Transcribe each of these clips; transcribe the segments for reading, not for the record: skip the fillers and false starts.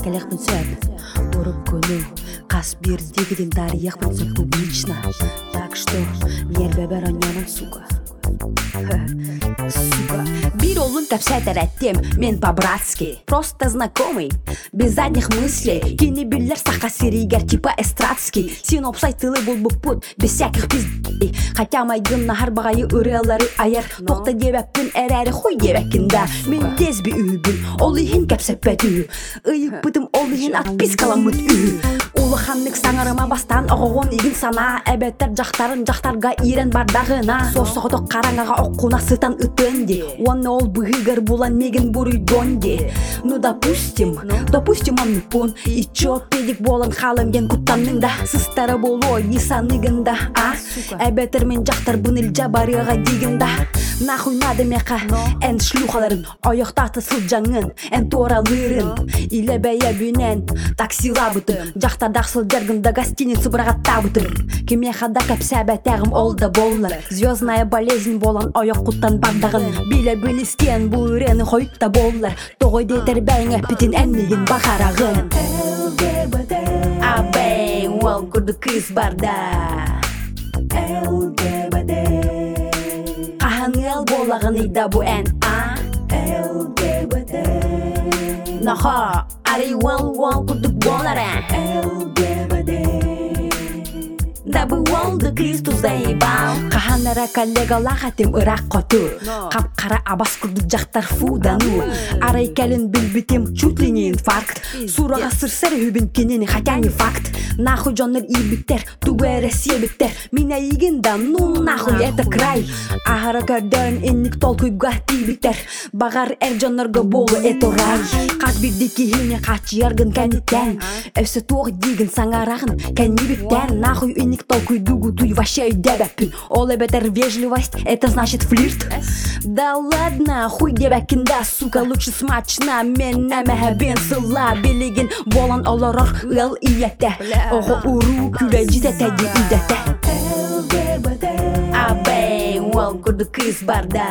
келехпін сөп ұрып көну қас бердегіден тарияқпын сөп публично. Так что мен бәбәр анямын, сука. Сука. Bir olun тәпсәтер әттем, мен по-братски. Просто знакомый, без задних мыслей. Кені білер сақа сиригер, типа эстрадский. Сен опсайтылы бұл бұппут, без всяких пиздей. Хотя майгын нахар бағайы үрелері айыр. Тоқта дебәппін әрәрі хуй дебәкінда. Мен дезбі үйбін, ол үйін кәпсәппәт үй. Үйіп бұтым ол үйін атпискаламыт үй. Улы ханнық саңарыма бастан оғығын егін сана. Әбәттер жақтарын жақтарға ирен бардағына. Сосоғыдық қараңаға оқуна сытан үтінде. Оны ол бұғығыр болан меген бұрый донде. Ну допустим он мүпін. И чо педик болан қалымген құттаныңда. Сыстары болу нисанығында. Әбәттер мен жақтар бұныл жабарыға дегінда. Нахуй надо меқа ән шлюхаларын. Аяқтаты сылжаңын, ән торалырын. Илі бәйе бүйнен таксила бұтын. Жақтардақ сылдергінді гостиницы бірағатта бұтын. Кемеқада кәпсәбәтәғім олда болар. Звездная болезнь болан аяқ құттан бардағын. Биле біліскен бұл үрені қойтта болар. Тоғой дейтер бәйіңе пітін әнмеген бақарағын. Абэй, ол күрді кыз барда. Қағанғел болағын ида бұ ән, Наха, ари ол күрді болар ән. Дабы олды кристу заебал. Қағанара коллегалаға тем ұрақ қоту. Қап-қара абас күрді жақтар фудану. Арай кәлін білбітем чуть ли не инфаркт. Сураға сырсар хүбін кенені хотя не факт. Нахуй жоныр ибіктер, тугәрі себіктер. Меня егінда, ну нахуй это край. Ағара көрдерін еннік тол көйбға тейбіктер. Бағар әр жонырға болы это рай. Қат бірді кейіне қатшы яргын кәнеттен. Өсі тоғы дейгін саңарағын кәнебіктен. Нахуй еннік толкуй дугу дуй вообще дебәппін. Ол эбетер вежливость, это значит флирт. Да ладно, хуй дебәкінда, сука, лучше смачна. Мен нәмәхәбен сыла, білеген болан оларар ыл иетті. Оғы ұру күлі жететәді үйдәті. Абэй, ол күрді кыз барда.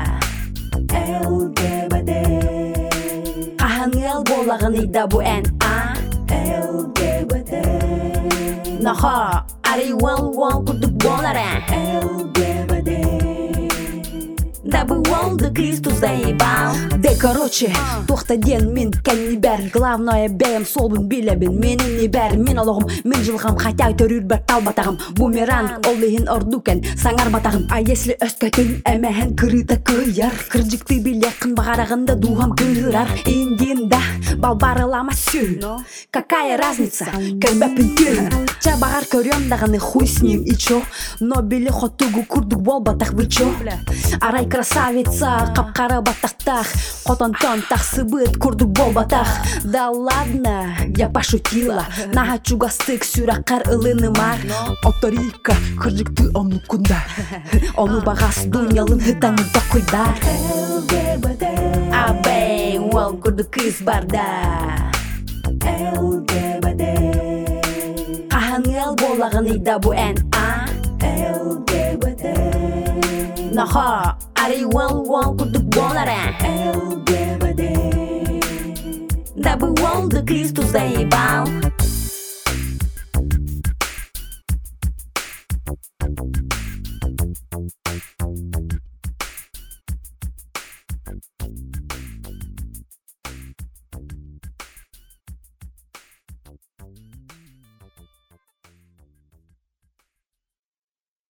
Қағанғел болағын ида бұ ән, Наха, ари ол күрді болар ән. Дабы олды кристу заебал. Де короче, тоқта ден мен кәнні бәр. Главное бәйім солбын білебін. Менің не бәр, мен олығым, мен жылғам. Хотя төрір бір тал батағым. Бумеранг олығын ордукен, саңар батағым. А если өскәтін әмәхін кырыта кыяр. Кыржыкты білекін бағарағында дуғам кырар. Индинда балбарылама сүй. Какая разница, кәрбәпін түйін. Чабағар көрем дағаны хуй с ним и чо. Но білі хотугу күрдік бол батақ вы чо. Арай красавица, қап-қара батақтақ. Қотантон тақсы бұд күрдік бол батақ. Да ладно, я пошутила. Наға чугастық сүраққар ылыны мар. Оторика, кыржыкты оны күнда. Оны бағас дүниялын хытаңызда қойдар. Абэй, ол күрді кыз барда. Қағанғел болағын ида бұ ән, Наха, ари ол күрді болар ән. Дабы олды кристу заебал.